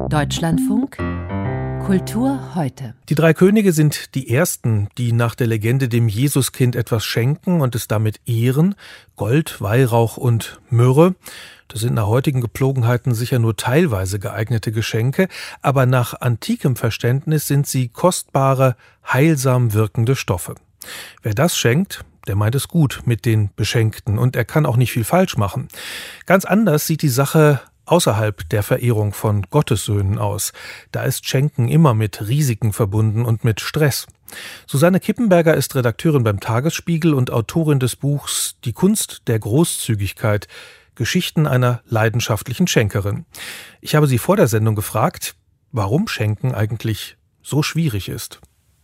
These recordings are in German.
Deutschlandfunk Kultur heute. Die drei Könige sind die ersten, die nach der Legende dem Jesuskind etwas schenken und es damit ehren. Gold, Weihrauch und Myrrhe. Das sind nach heutigen Gepflogenheiten sicher nur teilweise geeignete Geschenke, aber nach antikem Verständnis sind sie kostbare, heilsam wirkende Stoffe. Wer das schenkt, der meint es gut mit den Beschenkten und er kann auch nicht viel falsch machen. Ganz anders sieht die Sache außerhalb der Verehrung von Gottessöhnen aus. Da ist Schenken immer mit Risiken verbunden und mit Stress. Susanne Kippenberger ist Redakteurin beim Tagesspiegel und Autorin des Buchs Die Kunst der Großzügigkeit, Geschichten einer leidenschaftlichen Schenkerin. Ich habe sie vor der Sendung gefragt, warum Schenken eigentlich so schwierig ist.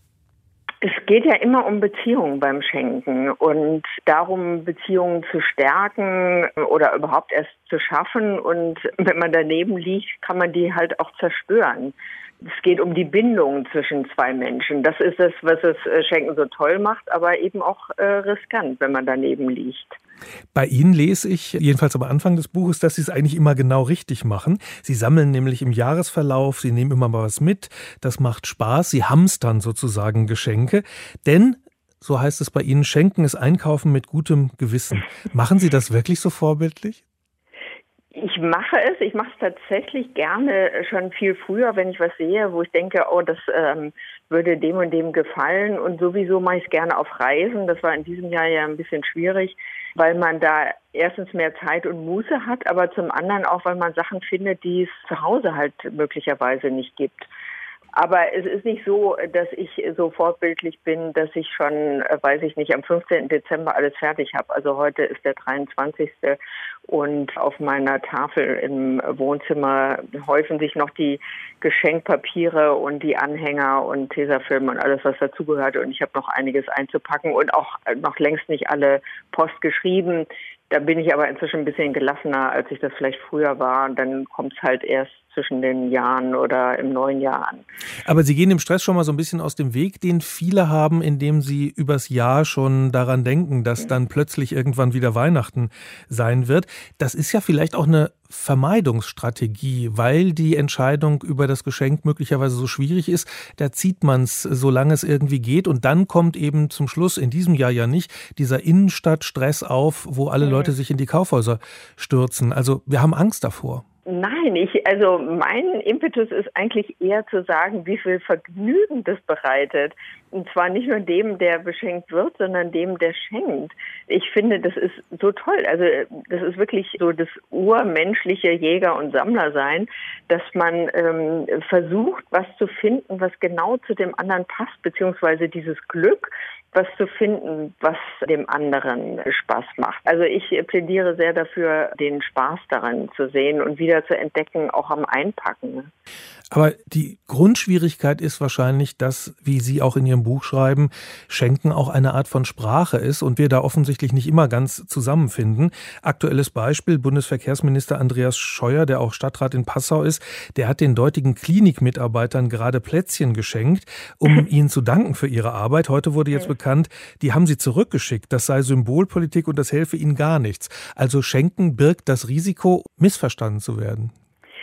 Es geht ja immer um Beziehungen beim Schenken und darum, Beziehungen zu stärken oder überhaupt erst zu schaffen. Und wenn man daneben liegt, kann man die halt auch zerstören. Es geht um die Bindung zwischen zwei Menschen. Das ist es, was das Schenken so toll macht, aber eben auch riskant, wenn man daneben liegt. Bei Ihnen lese ich, jedenfalls am Anfang des Buches, dass Sie es eigentlich immer genau richtig machen. Sie sammeln nämlich im Jahresverlauf, Sie nehmen immer mal was mit, das macht Spaß, Sie hamstern sozusagen Geschenke. Denn, so heißt es bei Ihnen, Schenken ist Einkaufen mit gutem Gewissen. Machen Sie das wirklich so vorbildlich? Ich mache es tatsächlich gerne schon viel früher, wenn ich was sehe, wo ich denke, oh, das würde dem und dem gefallen. Und sowieso mache ich es gerne auf Reisen. Das war in diesem Jahr ja ein bisschen schwierig, weil man da erstens mehr Zeit und Muße hat, aber zum anderen auch, weil man Sachen findet, die es zu Hause halt möglicherweise nicht gibt. Aber es ist nicht so, dass ich so vorbildlich bin, dass ich schon, weiß ich nicht, am 15. Dezember alles fertig habe. Also heute ist der 23. und auf meiner Tafel im Wohnzimmer häufen sich noch die Geschenkpapiere und die Anhänger und Tesafilme und alles, was dazugehört. Und ich habe noch einiges einzupacken und auch noch längst nicht alle Post geschrieben. Da bin ich aber inzwischen ein bisschen gelassener, als ich das vielleicht früher war. Und dann kommt es halt erst zwischen den Jahren oder im neuen Jahr an. Aber Sie gehen dem Stress schon mal so ein bisschen aus dem Weg, den viele haben, indem sie übers Jahr schon daran denken, dass dann plötzlich irgendwann wieder Weihnachten sein wird. Das ist ja vielleicht auch eine Vermeidungsstrategie, weil die Entscheidung über das Geschenk möglicherweise so schwierig ist. Da zieht man es, solange es irgendwie geht. Und dann kommt eben zum Schluss, in diesem Jahr ja nicht, dieser Innenstadtstress auf, wo alle Leute sich in die Kaufhäuser stürzen. Also wir haben Angst davor. Nein, also mein Impetus ist eigentlich eher zu sagen, wie viel Vergnügen das bereitet. Und zwar nicht nur dem, der beschenkt wird, sondern dem, der schenkt. Ich finde, das ist so toll. Also das ist wirklich so das urmenschliche Jäger- und Sammlersein, dass man versucht, was zu finden, was genau zu dem anderen passt, beziehungsweise dieses Glück, was zu finden, was dem anderen Spaß macht. Also ich plädiere sehr dafür, den Spaß daran zu sehen und wieder zu entdecken, auch am Einpacken. Aber die Grundschwierigkeit ist wahrscheinlich, dass, wie Sie auch in Ihrem Buch schreiben, Schenken auch eine Art von Sprache ist und wir da offensichtlich nicht immer ganz zusammenfinden. Aktuelles Beispiel, Bundesverkehrsminister Andreas Scheuer, der auch Stadtrat in Passau ist, der hat den dortigen Klinikmitarbeitern gerade Plätzchen geschenkt, um ihnen zu danken für ihre Arbeit. Heute wurde jetzt bekannt, die haben sie zurückgeschickt. Das sei Symbolpolitik und das helfe ihnen gar nichts. Also Schenken birgt das Risiko, missverstanden zu werden.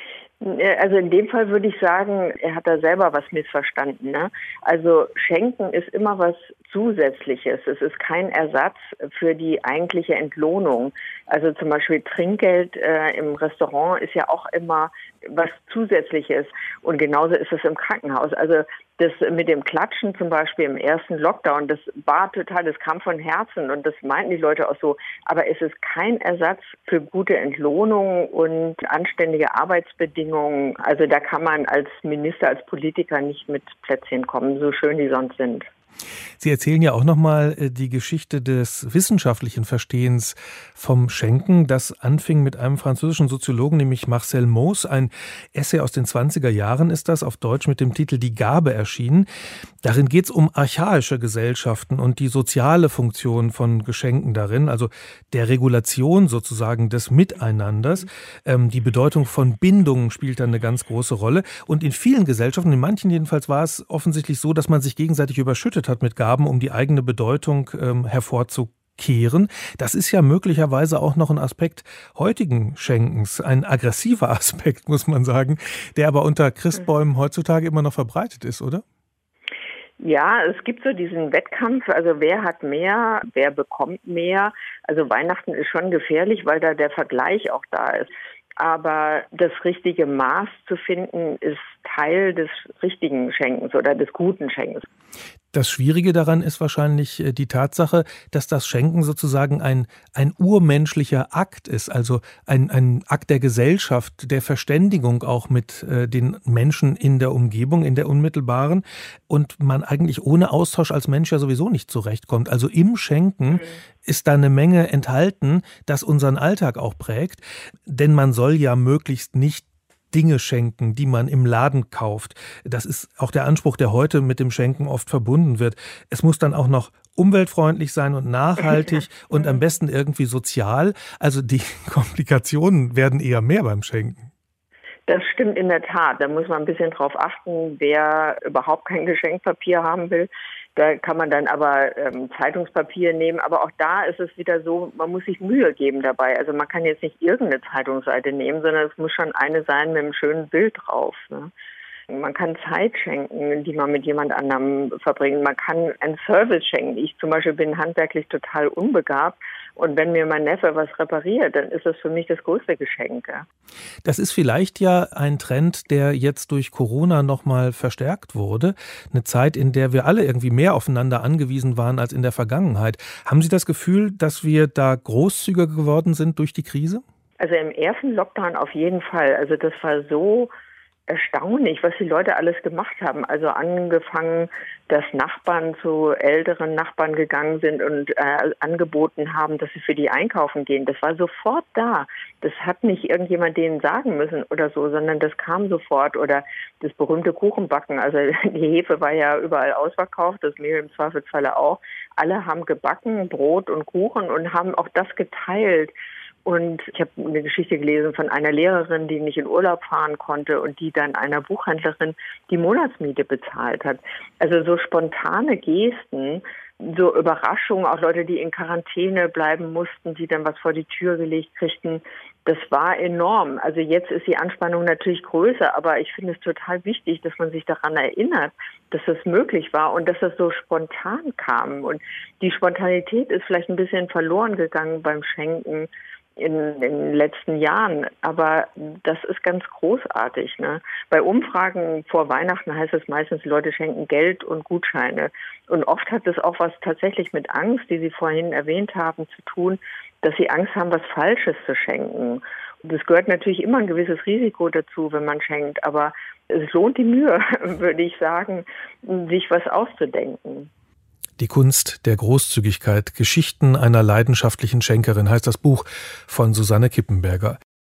Also in dem Fall würde ich sagen, er hat da selber was missverstanden, ne? Also Schenken ist immer was Zusätzliches. Es ist kein Ersatz für die eigentliche Entlohnung. Also zum Beispiel Trinkgeld im Restaurant ist ja auch immer was Zusätzliches. Und genauso ist es im Krankenhaus. Also das mit dem Klatschen zum Beispiel im ersten Lockdown, das war total, das kam von Herzen und das meinten die Leute auch so. Aber es ist kein Ersatz für gute Entlohnung und anständige Arbeitsbedingungen. Also da kann man als Minister, als Politiker nicht mit Plätzchen kommen, so schön die sonst sind. Sie erzählen ja auch nochmal die Geschichte des wissenschaftlichen Verstehens vom Schenken. Das anfing mit einem französischen Soziologen, nämlich Marcel Mauss. Ein Essay aus den 20er Jahren ist das, auf Deutsch mit dem Titel Die Gabe erschienen. Darin geht es um archaische Gesellschaften und die soziale Funktion von Geschenken darin, also der Regulation sozusagen des Miteinanders. Die Bedeutung von Bindungen spielt da eine ganz große Rolle. Und in vielen Gesellschaften, in manchen jedenfalls, war es offensichtlich so, dass man sich gegenseitig überschüttet hat mit Gaben, um die eigene Bedeutung hervorzukehren. kehren. Das ist ja möglicherweise auch noch ein Aspekt heutigen Schenkens, ein aggressiver Aspekt, muss man sagen, der aber unter Christbäumen heutzutage immer noch verbreitet ist, oder? Ja, es gibt so diesen Wettkampf, also wer hat mehr, wer bekommt mehr. Also Weihnachten ist schon gefährlich, weil da der Vergleich auch da ist. Aber das richtige Maß zu finden, ist Teil des richtigen Schenkens oder des guten Schenkens. Das Schwierige daran ist wahrscheinlich die Tatsache, dass das Schenken sozusagen ein urmenschlicher Akt ist, also ein Akt der Gesellschaft, der Verständigung auch mit den Menschen in der Umgebung, in der unmittelbaren, und man eigentlich ohne Austausch als Mensch ja sowieso nicht zurechtkommt. Also im Schenken ist da eine Menge enthalten, das unseren Alltag auch prägt, denn man soll ja möglichst nicht Dinge schenken, die man im Laden kauft. Das ist auch der Anspruch, der heute mit dem Schenken oft verbunden wird. Es muss dann auch noch umweltfreundlich sein und nachhaltig und am besten irgendwie sozial. Also die Komplikationen werden eher mehr beim Schenken. Das stimmt in der Tat. Da muss man ein bisschen drauf achten, wer überhaupt kein Geschenkpapier haben will. Da kann man dann aber Zeitungspapier nehmen. Aber auch da ist es wieder so, man muss sich Mühe geben dabei. Also man kann jetzt nicht irgendeine Zeitungsseite nehmen, sondern es muss schon eine sein mit einem schönen Bild drauf, ne? Man kann Zeit schenken, die man mit jemand anderem verbringt. Man kann einen Service schenken. Ich zum Beispiel bin handwerklich total unbegabt. Und wenn mir mein Neffe was repariert, dann ist das für mich das größte Geschenk. Das ist vielleicht ja ein Trend, der jetzt durch Corona nochmal verstärkt wurde. Eine Zeit, in der wir alle irgendwie mehr aufeinander angewiesen waren als in der Vergangenheit. Haben Sie das Gefühl, dass wir da großzügiger geworden sind durch die Krise? Also im ersten Lockdown auf jeden Fall. Also das war so erstaunlich, was die Leute alles gemacht haben. Also angefangen, dass Nachbarn zu älteren Nachbarn gegangen sind und angeboten haben, dass sie für die einkaufen gehen. Das war sofort da. Das hat nicht irgendjemand denen sagen müssen oder so, sondern das kam sofort. Oder das berühmte Kuchenbacken. Also die Hefe war ja überall ausverkauft, das Mehl im Zweifelsfalle auch. Alle haben gebacken, Brot und Kuchen, und haben auch das geteilt. Und ich habe eine Geschichte gelesen von einer Lehrerin, die nicht in Urlaub fahren konnte und die dann einer Buchhändlerin die Monatsmiete bezahlt hat. Also so spontane Gesten, so Überraschungen, auch Leute, die in Quarantäne bleiben mussten, die dann was vor die Tür gelegt kriegten, das war enorm. Also jetzt ist die Anspannung natürlich größer, aber ich finde es total wichtig, dass man sich daran erinnert, dass das möglich war und dass das so spontan kam. Und die Spontanität ist vielleicht ein bisschen verloren gegangen beim Schenken in den letzten Jahren, aber das ist ganz großartig, ne? Bei Umfragen vor Weihnachten heißt es meistens, die Leute schenken Geld und Gutscheine. Und oft hat es auch was tatsächlich mit Angst, die Sie vorhin erwähnt haben, zu tun, dass sie Angst haben, was Falsches zu schenken. Und es gehört natürlich immer ein gewisses Risiko dazu, wenn man schenkt, aber es lohnt die Mühe, würde ich sagen, sich was auszudenken. Die Kunst der Großzügigkeit, Geschichten einer leidenschaftlichen Schenkerin heißt das Buch von Susanne Kippenberger.